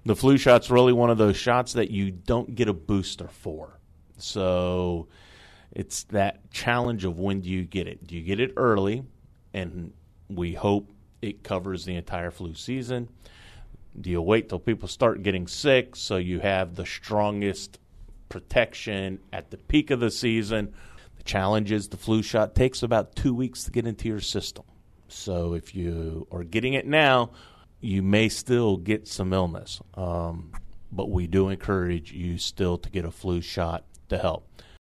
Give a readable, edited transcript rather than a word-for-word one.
The flu shot's really one of those shots that you don't get a booster for. So it's that challenge of when do you get it? Do you get it early, and we hope it covers the entire flu season? Do you wait till people start getting sick so you have the strongest protection at the peak of the season? The challenge is the flu shot takes about 2 weeks to get into your system. So if you are getting it now, you may still get some illness. But we do encourage you still to get a flu shot to help.